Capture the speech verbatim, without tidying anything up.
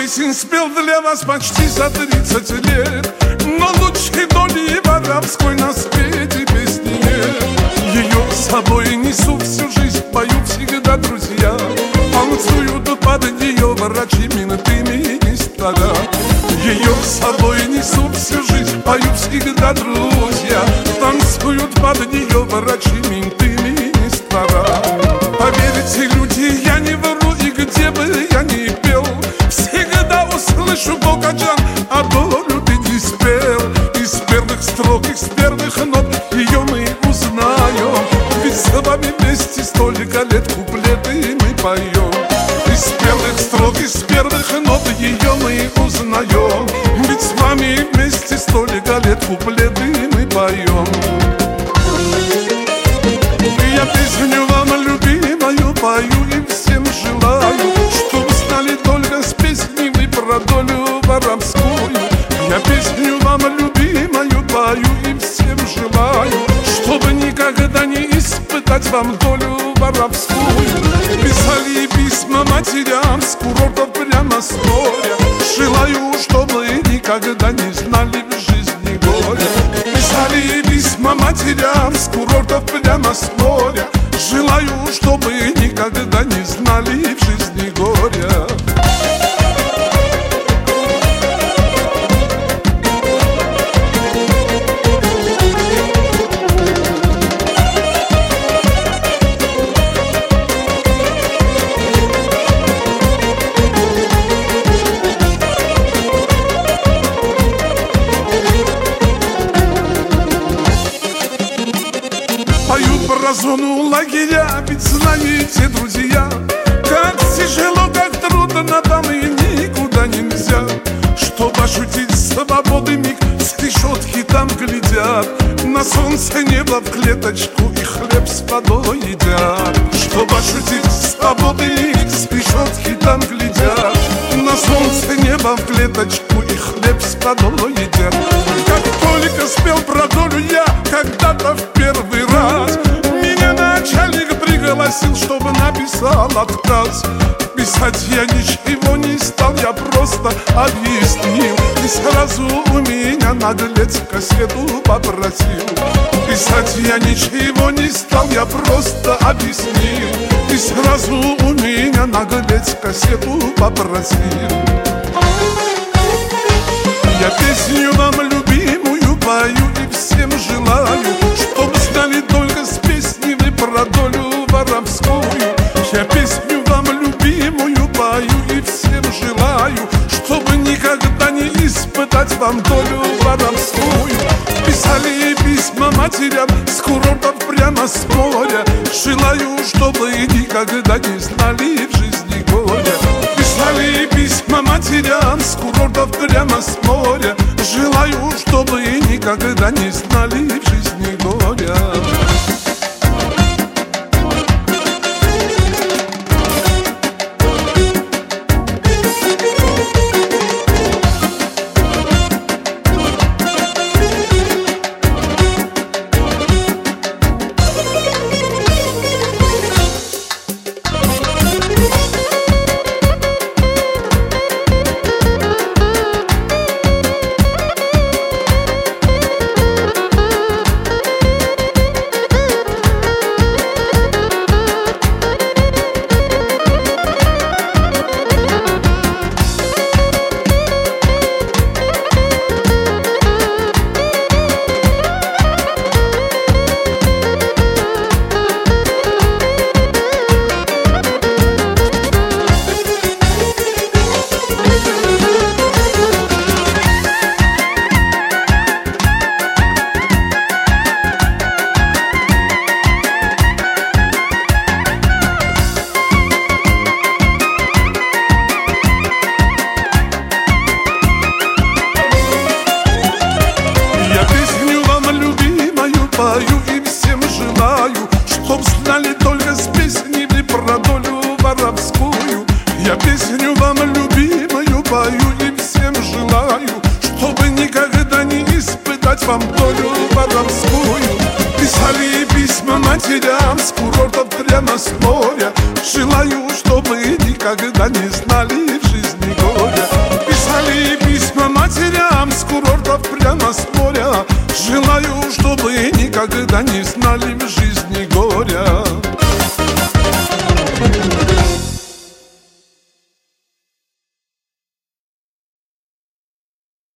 песен спел для вас почти за тридцать лет, но лучшей доли в арабской на свете песни нет. Ее с собой несу всю жизнь, пою всегда друзья. Танцуют под нее врачи, менты, министра. Ее с собой несу всю жизнь, пою всегда друзья. Танцуют под нее врачи, менты, министра. Поверьте, люди, я не вру, и где бы я ни пел, всегда услышу Бокаджан, а долю ты не спел. Из первых строк, из первых нот ее мы узнаем, ведь с вами вместе столько лет куплеты мы поем. Из первых строк, из первых нот ее мы узнаем, ведь с вами вместе столько лет куплеты мы поем. Я песню вам любимую пою и всем желаю, чтоб знали только с песней вы про долю воровскую. Я песню вам любимую пою и всем желаю, чтобы никогда не испытать вам долю воровскую. Писали письма матерям с курортов прямо с моря, желаю, чтобы никогда не знали в жизни горя. Писали письма матерям с курортов прямо с моря, желаю, чтобы никогда не знали в жизни горя. Поют про зону лагеря, ведь знаете, друзья, как тяжело, как трудно там и никуда нельзя. Чтоб ощутить свободы миг, с решетки там глядят, на солнце небо в клеточку и хлеб с водой едят. Чтоб ощутить свободы миг, с решетки там глядят, на солнце небо в клеточку и хлеб с водой едят. Как только спел про долю я когда-то в первый раз, меня начальник пригласил, чтобы написал отказ. Писать я ничего не стал, я просто объяснил, и сразу у меня наглец кассету попросил. Писать я ничего не стал, я просто объяснил, и сразу у меня наглец кассету попросил. Я песню вам любимую пою и всем желаю, чтоб знали только с песней вы про долю воровскую. Я песню вам любимую пою и всем желаю, чтобы никогда не испытать вам долю воровскую. Писали письма матерям с курортов прямо с моря, желаю, чтобы никогда не знали в жизни горя. Писали письма матерям с курортов прямо с моря, желаю, чтобы никогда не знали в жизни горя. Пою и всем желаю, чтоб знали только с песней вы про долю воровскую. Я песню вам любимую пою и всем желаю, чтобы никогда не испытать вам долю воровскую. Писали письма матерям с курортов прямо с моря, желаю, чтобы никогда не знали в жизни горя. писали письма матерям с курортов прямо с моря. Желаю, чтобы никогда не знали